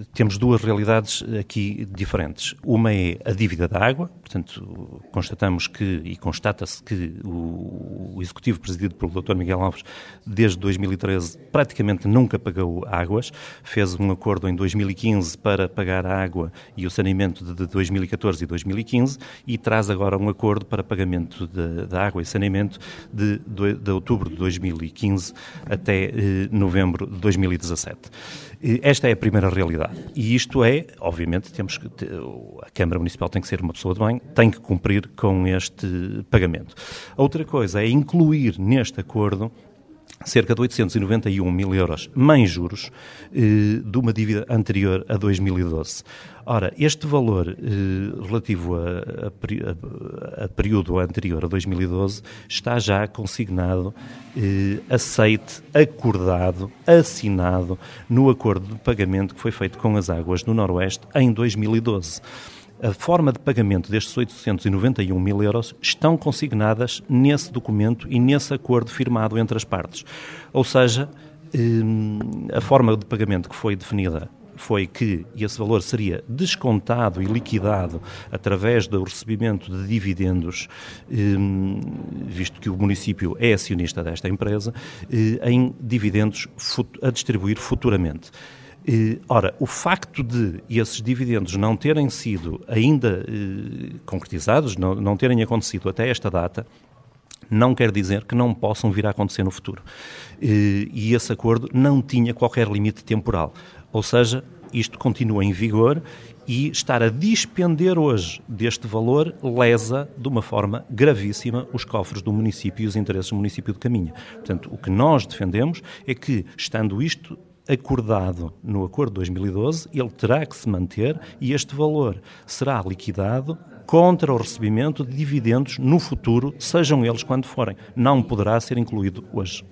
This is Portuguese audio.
temos duas realidades aqui diferentes. Uma é a dívida da água, portanto, constatamos que, e constata-se que o Executivo presidido pelo Dr. Miguel Alves, desde 2013, praticamente nunca pagou águas, fez um acordo em 2015 para pagar a água e o saneamento de 2014 e 2015 e traz agora um acordo para pagamento da água e saneamento de outubro de 2015 até novembro de 2017. Esta é a primeira realidade. E isto é, obviamente, a Câmara Municipal tem que ser uma pessoa de bem, tem que cumprir com este pagamento. A outra coisa é incluir neste acordo cerca de 891 mil euros, mais juros, de uma dívida anterior a 2012. Ora, este valor relativo a período anterior a 2012 está já consignado, aceite, acordado, assinado no acordo de pagamento que foi feito com as Águas do Noroeste em 2012. A forma de pagamento destes 891 mil euros estão consignadas nesse documento e nesse acordo firmado entre as partes. Ou seja, a forma de pagamento que foi definida foi que esse valor seria descontado e liquidado através do recebimento de dividendos, visto que o município é acionista desta empresa, em dividendos a distribuir futuramente. Ora, o facto de esses dividendos não terem sido ainda concretizados, não terem acontecido até esta data, não quer dizer que não possam vir a acontecer no futuro. E esse acordo não tinha qualquer limite temporal. Ou seja, isto continua em vigor e estar a dispender hoje deste valor lesa de uma forma gravíssima os cofres do município e os interesses do município de Caminha. Portanto, o que nós defendemos é que, estando isto acordado no acordo de 2012, ele terá que se manter e este valor será liquidado contra o recebimento de dividendos no futuro, sejam eles quando forem. Não poderá ser incluído hoje.